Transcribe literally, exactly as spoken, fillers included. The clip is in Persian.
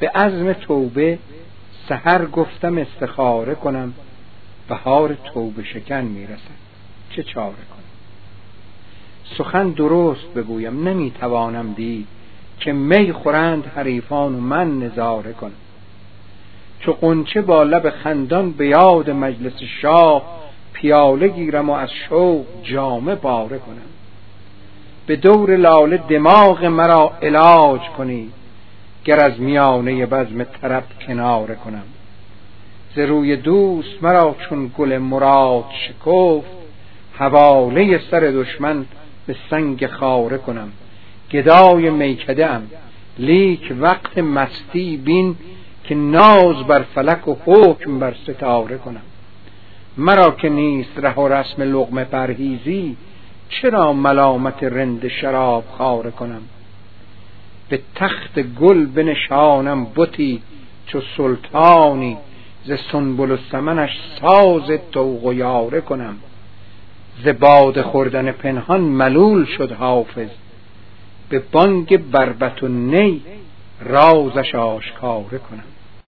به عزم توبه سحر گفتم استخاره کنم، بهار توبه شکن میرسد چه چاره کنم. سخن درست بگویم نمیتوانم دید، که می خورند حریفان و من نظاره کنم. چو غنچه با لب خندان به یاد مجلس شاه، پیاله گیرم و از شوق جامه پاره کنم. به دور لاله دماغ مرا علاج کنی، گر از میانه بزم طرب کناره کنم. ز روی دوست مرا چون گل مراد شکفت، حواله سر دشمن به سنگ خاره کنم. گدای میکده ام لیک وقت مستی بین، که ناز بر فلک و حکم بر ستاره کنم. مرا که نیست ره و رسم لقمه پرهیزی، چرا ملامت رند شراب خواره کنم. به تخت گل بنشانم بتی چو سلطانی، ز سنبل و سمنش ساز طوق و یاره کنم. ز باده خوردن پنهان ملول شد حافظ، به بانگ بربط و نی رازش آشکاره کنم.